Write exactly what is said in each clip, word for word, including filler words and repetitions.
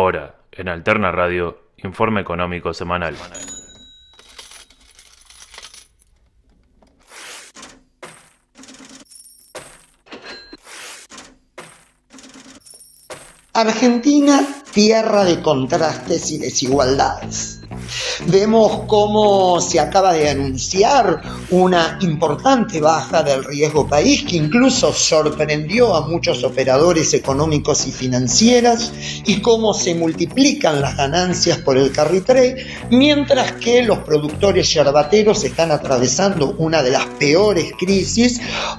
Ahora, en Alterna Radio, Informe Económico Semanal. Argentina, tierra de contrastes y desigualdades. Vemos cómo se acaba de anunciar una importante baja del riesgo país que incluso sorprendió a muchos operadores económicos y financieros, y cómo se multiplican las ganancias por el carry trade, mientras que los productores yerbateros están atravesando una de las peores crisis,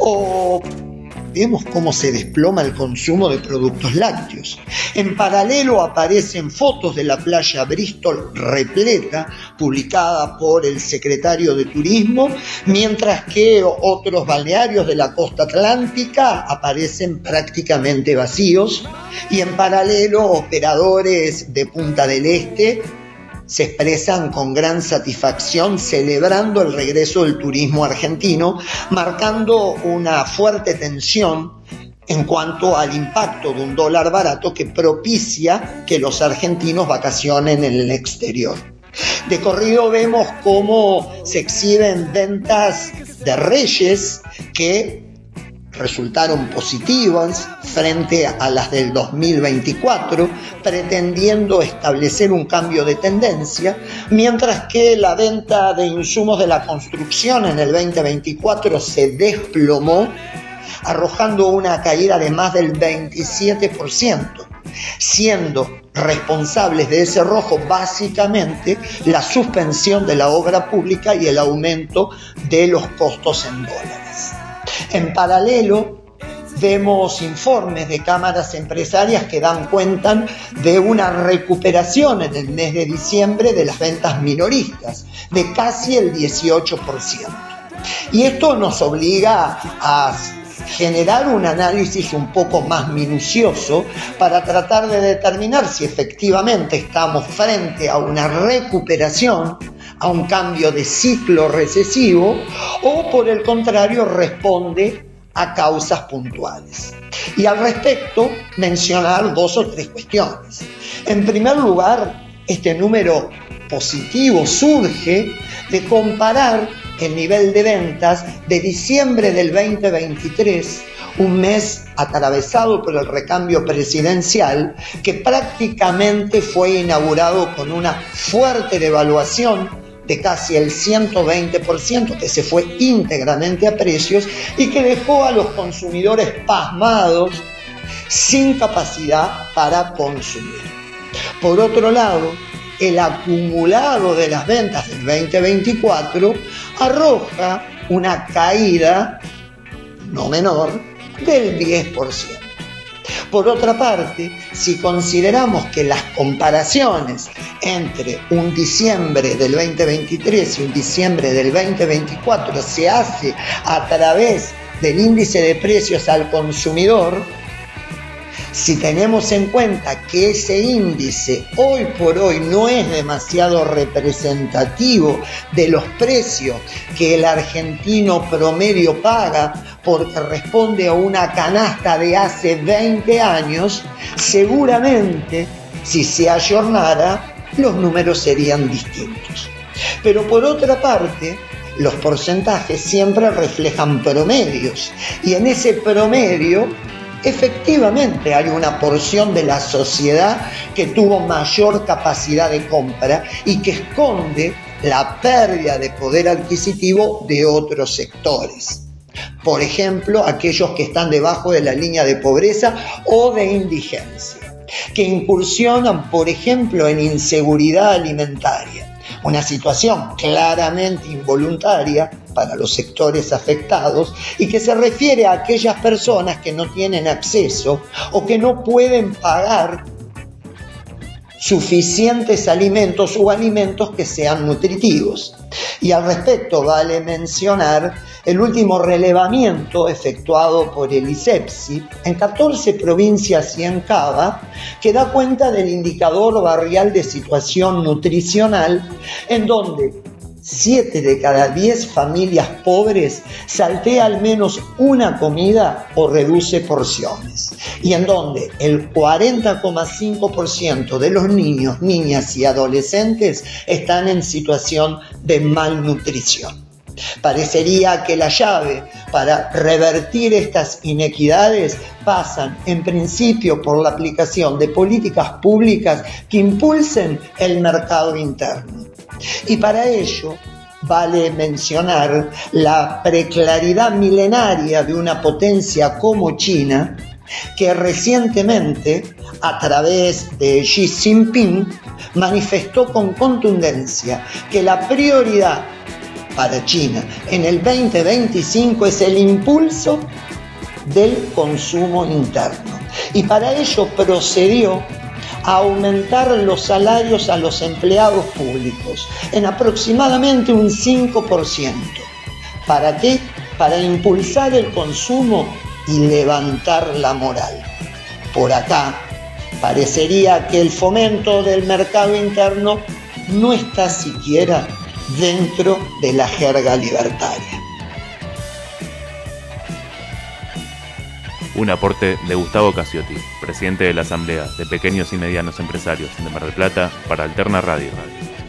o vemos cómo se desploma el consumo de productos lácteos. En paralelo aparecen fotos de la playa Bristol repleta, publicada por el secretario de Turismo, mientras que otros balnearios de la costa atlántica aparecen prácticamente vacíos, y en paralelo operadores de Punta del Este se expresan con gran satisfacción celebrando el regreso del turismo argentino, marcando una fuerte tensión en cuanto al impacto de un dólar barato que propicia que los argentinos vacacionen en el exterior. De corrido vemos cómo se exhiben ventas de Reyes que resultaron positivas frente a las del dos mil veinticuatro, pretendiendo establecer un cambio de tendencia, mientras que la venta de insumos de la construcción en el veinte veinticuatro se desplomó, arrojando una caída de más del veintisiete por ciento, siendo responsables de ese rojo básicamente la suspensión de la obra pública y el aumento de los costos en dólares. En paralelo, vemos informes de cámaras empresarias que dan cuenta de una recuperación en el mes de diciembre de las ventas minoristas, de casi el dieciocho por ciento. Y esto nos obliga a generar un análisis un poco más minucioso para tratar de determinar si efectivamente estamos frente a una recuperación, a un cambio de ciclo recesivo, o por el contrario responde a causas puntuales. Y al respecto mencionar dos o tres cuestiones. En primer lugar, este número positivo surge de comparar el nivel de ventas de diciembre del veinte veintitrés, un mes atravesado por el recambio presidencial, que prácticamente fue inaugurado con una fuerte devaluación de casi el ciento veinte por ciento, que se fue íntegramente a precios y que dejó a los consumidores pasmados, sin capacidad para consumir. Por otro lado, el acumulado de las ventas del veinte veinticuatro arroja una caída no menor del diez por ciento. Por otra parte, si consideramos que las comparaciones entre un diciembre del veinte veintitrés y un diciembre del veinte veinticuatro se hace a través del índice de precios al consumidor, si tenemos en cuenta que ese índice hoy por hoy no es demasiado representativo de los precios que el argentino promedio paga, porque responde a una canasta de hace veinte años, seguramente si se ayornara los números serían distintos. Pero por otra parte, los porcentajes siempre reflejan promedios, y en ese promedio efectivamente hay una porción de la sociedad que tuvo mayor capacidad de compra y que esconde la pérdida de poder adquisitivo de otros sectores. Por ejemplo, aquellos que están debajo de la línea de pobreza o de indigencia, que incursionan, por ejemplo, en inseguridad alimentaria, una situación claramente involuntaria para los sectores afectados y que se refiere a aquellas personas que no tienen acceso o que no pueden pagar suficientes alimentos o alimentos que sean nutritivos. Y al respecto vale mencionar el último relevamiento efectuado por el ISEPSI en catorce provincias y en Cava, que da cuenta del indicador barrial de situación nutricional, en donde siete de cada diez familias pobres saltea al menos una comida o reduce porciones, y en donde el cuarenta coma cinco por ciento de los niños, niñas y adolescentes están en situación de malnutrición. Parecería que la llave para revertir estas inequidades pasan en principio por la aplicación de políticas públicas que impulsen el mercado interno. Y para ello vale mencionar la preclaridad milenaria de una potencia como China, que recientemente, a través de Xi Jinping, manifestó con contundencia que la prioridad para China en el veinte veinticinco es el impulso del consumo interno. Y para ello procedió a aumentar los salarios a los empleados públicos en aproximadamente un cinco por ciento. ¿Para qué? Para impulsar el consumo y levantar la moral. Por acá, parecería que el fomento del mercado interno no está siquiera dentro de la jerga libertaria. Un aporte de Gustavo Casiotti, presidente de la Asamblea de Pequeños y Medianos Empresarios de Mar del Plata, para Alterna Radio.